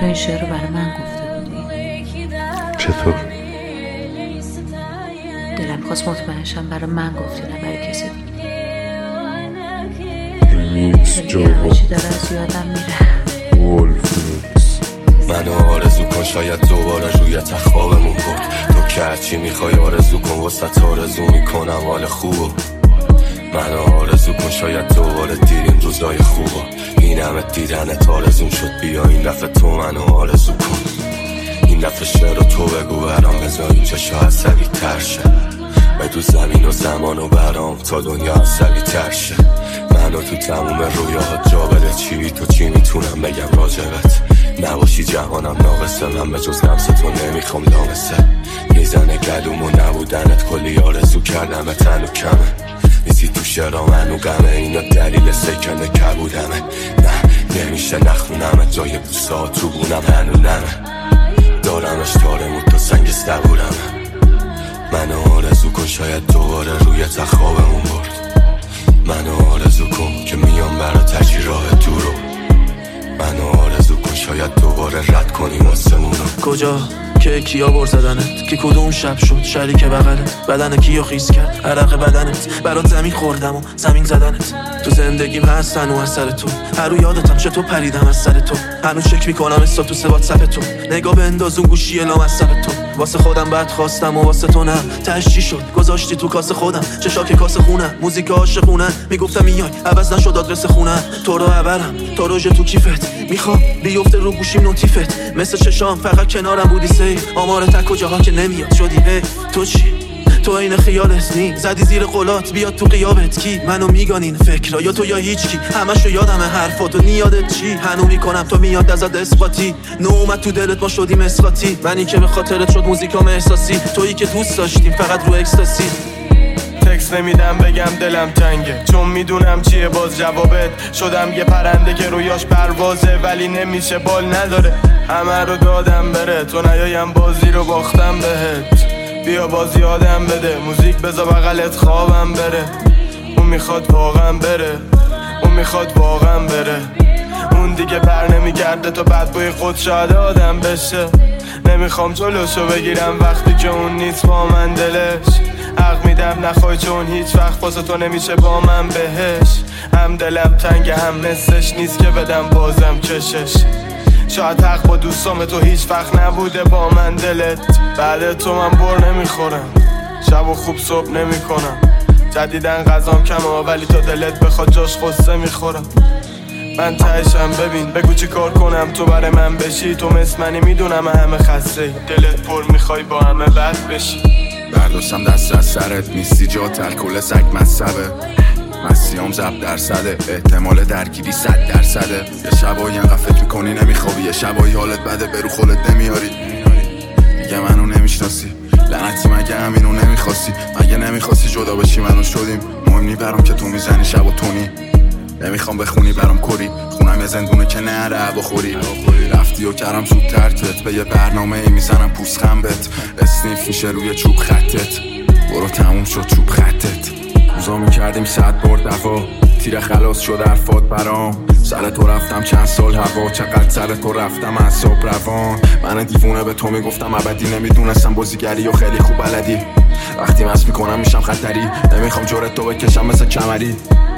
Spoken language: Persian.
تو این شعر رو برای من گفته بودی؟ چطور؟ دلم خواست مطمئن شم برای من گفتی نه برای کسی دیگه. همه چی داره از یادم میره. ولفمیکس. منو آرزو کن شاید دوباره روی تخوابمون برد. تو که هرچی میخوای آرزو کن وسط آرزو میکنم حال خوبو. منو آرزو کن شاید دوباره دیریم روزای خوبو. این همه دیدنت آرزوم شد بیا این دفعه تو منو آرزو کن. این دفعه شعر رو تو بگو برام بذار اینجا شاید سوی تر شه. بدو زمین و زمان و برام تا دنیا عصبی تر شه. منو تو تموم رویاها جا بده چی تو چی میتونم بگم راجبت. نباشی جهانم ناقصه من به جز نفس تو نمیخوام لامسه. میزنه گلوم و نبودنت کلی آرزو کردم تنو کمه. نیستی تو شعرام منو غمه اینا دلیل سکنه کبودمه. نه نمیشه نخونم جای بوسا تو بونم هنونمه. دارمش تارمون تا سنگ استبورمه. منو آرزو کن شاید دوباره روی تخوابمون برد. منو آرزو کن که میام برا تجی راه دورو. منو آرزو کن شاید دوباره رد کنیم آسمونو. کجا که کیا بر زدنت که کدوم شب شد شریک بغلت. بدن کیو خیز کرد عرق بدنت. برات زمین خوردم و زمین زدنت. تو زندگیم هست هنو از سر تو. هر رو یادتم چطور پریدم از سر تو. هنو چک میکنم استاتوس واتساپ تو. نگاه بندازون گوشی لامصب تو. واسه خودم بد خواستم و واسه تو نه. تاش چی شد گذاشتی تو کاسه خودم. چشاک کاسه خونم موزیک عاشقونه. میگفتم میای عوض نشد آدرس خونه. تو رو عبرم تا روز تو کیفت. میخوام بیفته رو گوشیم نوتیفت. مثل چشام فقط کنارم بودی سی. آمار تک کجاها که نمیاد شدی هی. تو چی؟ تو این خیالت نی زدی زیر قلات بیاد تو قیابت کی. منو میگانین فکرها یا تو یا هیچ کی. همشو یادمه حرفاتو نیادت چی. هنو میکنم تو میاد ازت اثباتی. نو اومد تو دلت ما شدیم اسقاطی. منی که به خاطرت شد موزیکام احساسی. تویی که دوست داشتیم فقط رو اکستاسی. تکس نمیدم بگم دلم تنگه چون میدونم چیه باز جوابت. شدم یه پرنده که رویاش پروازه ولی نمیشه بال نداره. همه رو دادم بره تو نیایم بازی رو باختم بهت. بیا بازی یادم بده موزیک بذار بغلت خوابم بره. اون میخواد واقعا بره. اون میخواد واقعا بره. اون دیگه بر نمیگرده تا بعد بوی خود شاید آدم بشه. نمیخوام جلوشو بگیرم وقتی که اون نیست با من دلش. حق میدم نخوای چون هیچ وقت واسه تو نمیشه با من بهش. هم دلم تنگه هم مثلش نیست که بدم بازم کشش. شاید حق با دوستام تو هیچ وقت نبوده با من دلت. بعد تو من بر نمیخورم شب و خوب صبح نمی کنم. جدیدن غذام کمه ولی تا دلت بخواد جاش قصه میخورم. من تهشم ببین بگو چی کار کنم تو برای من بشی. تو مثل منی میدونم همه خسته. دلت پر میخوای با همه بد بشی. برداشتم دست از سرت نیستی جات الکل سگ مصبه. مسیام زب درصده احتمال درگیری 100%. یه شبایی انقدر فکر میکنی نمیخوابی. یه شبایی حالت بده برو خودت نمیاری. دیگه منو نمیشناسی لعنتی مگه همینو نمیخواستی. مگه نمیخواستی جدا بشی منو شدیم. مهم نی برام که تو میزنی شب و تونی. نمیخوام بخونی برام کری. خونم یه زندونه که نره هوا خوری. رفتی و کردم زود ترکت. به یه برنامه ای میزنم پوست خنبت. اسنیف میشه روی چوب خطت. برو تموم شد چوب خطت. روزا میکردیم 100 بار دفا. تیر خلاص شد حرفات برام. سر تو رفتم چند سال هوا. چقدر سر تو رفتم اعصاب روان. من دیوونه به تو میگفتم ابدی. نمیدونستم بازیگری و خیلی خوب بلدی. وقتی مست میکنم میشم خطری. نمیخوام جورت تو بکشم مثل کمری.